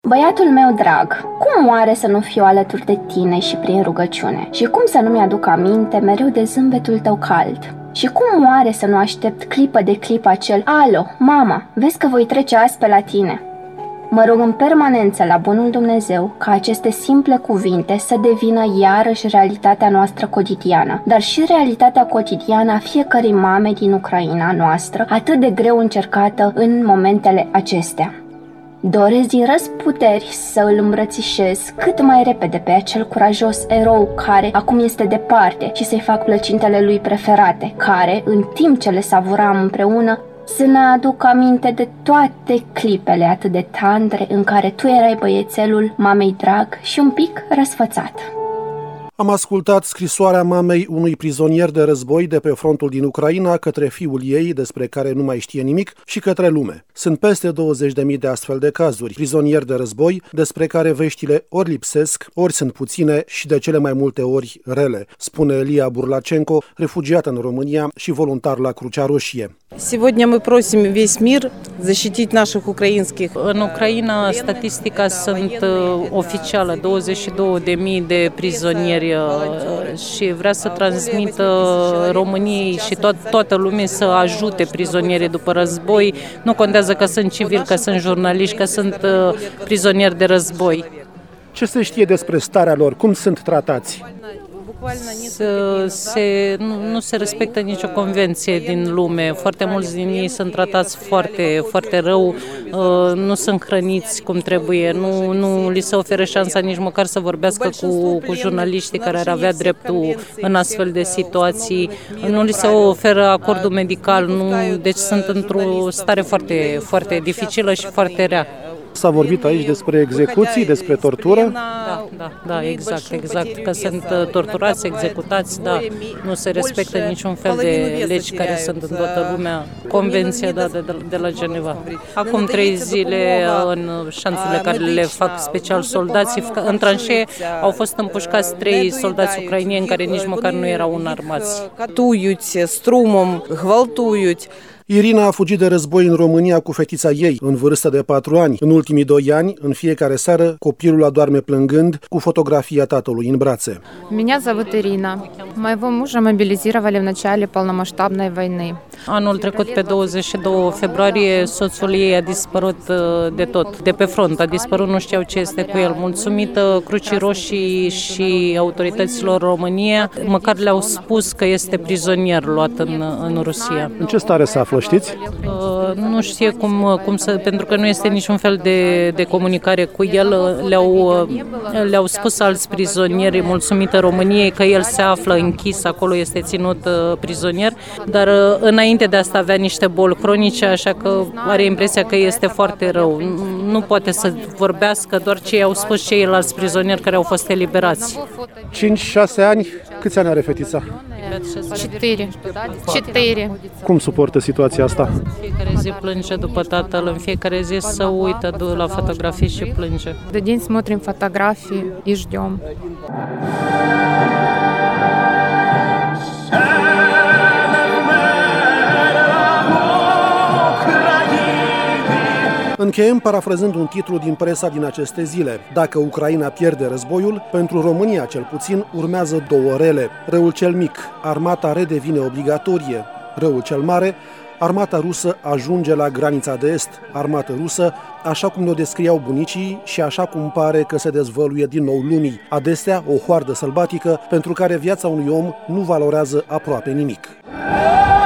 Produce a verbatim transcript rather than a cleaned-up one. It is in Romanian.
Băiatul meu drag, cum oare să nu fiu alături de tine și prin rugăciune? Și cum să nu mi-aduc aminte mereu de zâmbetul tău cald? Și cum oare să nu aștept clipă de clipă acel "Alo, mama, vezi că voi trece azi pe la tine"? Mă rog în permanență la bunul Dumnezeu ca aceste simple cuvinte să devină iarăși realitatea noastră cotidiană, dar și realitatea cotidiană a fiecărei mame din Ucraina noastră, atât de greu încercată în momentele acestea. Doresc din răzputeri să îl îmbrățișez cât mai repede pe acel curajos erou care acum este departe și să-i fac plăcintele lui preferate, care, în timp ce le savuram împreună, să ne aduc aminte de toate clipele atât de tandre în care tu erai băiețelul mamei drag și un pic răsfățat. Am ascultat scrisoarea mamei unui prizonier de război de pe frontul din Ucraina către fiul ei, despre care nu mai știe nimic, și către lume. Sunt peste douăzeci de mii de astfel de cazuri, prizonieri de război, despre care veștile ori lipsesc, ori sunt puține și de cele mai multe ori rele, spune Elia Burlacenko, refugiat în România și voluntar la Crucea Roșie. Сегодня мы просим весь мир защитить наших украинских. În Ucraina, statistica sunt oficială, douăzeci și două de mii de prizonieri și vrea să transmită României și to- toată lumea să ajute prizonierii după război. Nu contează că sunt civili, că sunt jurnaliști, că sunt prizonieri de război. Ce se știe despre starea lor? Cum sunt tratați? Se, se, nu, nu se respectă nicio convenție din lume. Foarte mulți din ei sunt tratați foarte, foarte rău, nu sunt hrăniți cum trebuie, nu, nu li se oferă șansa nici măcar să vorbească cu, cu jurnaliștii care ar avea dreptul în astfel de situații, nu li se oferă acordul medical, nu, deci sunt într-o stare foarte, foarte dificilă și foarte rea. S-a vorbit aici despre execuții, despre tortură? Da, da, da, exact, exact, că sunt torturați, executați, da, nu se respectă niciun fel de legi care sunt în toată lumea, convenția da, de, de la Geneva. Acum trei zile, în șanțurile care le fac special soldații, în tranșee au fost împușcați trei soldați ucrainieni care nici măcar nu erau înarmați. Катують струмом, гвалтують. Irina a fugit de război în România cu fetița ei, în vârstă de patru ani. În ultimii doi ani, în fiecare seară, copilul adorme plângând cu fotografia tatălui în brațe. Меня зовут Ирина. Моего мужа мобилизировали в начале полномасштабной войны. Anul trecut, pe douăzeci și doi februarie, soțul ei a dispărut de tot, de pe front. A dispărut, nu știau ce este cu el. Mulțumită Crucii Roșii și autorităților României, măcar le-au spus că este prizonier luat în, în Rusia. În ce stare se află, știți? Uh, nu știe cum, cum să, pentru că nu este niciun fel de, de comunicare cu el. Le-au, le-au spus alți prizonieri, mulțumită României, că el se află închis, acolo este ținut uh, prizonier, dar uh, înainte Înainte de asta avea niște boli cronice, așa că are impresia că este foarte rău. Nu poate să vorbească, doar ce i-au spus ceilalți prizonieri care au fost eliberați. cinci șase ani? Câți ani are fetița? Четыре. Четыре. Cum suportă situația asta? În fiecare zi plânge după tatăl, în fiecare zi se uită la fotografii și plânge. De день смотрим фотографии и ждем. Încheiem parafrazând un titlu din presa din aceste zile. Dacă Ucraina pierde războiul, pentru România cel puțin urmează două rele. Răul cel mic, armata redevine obligatorie. Răul cel mare, armata rusă ajunge la granița de est. Armată rusă, așa cum ne-o descriau bunicii și așa cum pare că se dezvăluie din nou lumii. Adesea o hoardă sălbatică pentru care viața unui om nu valorează aproape nimic.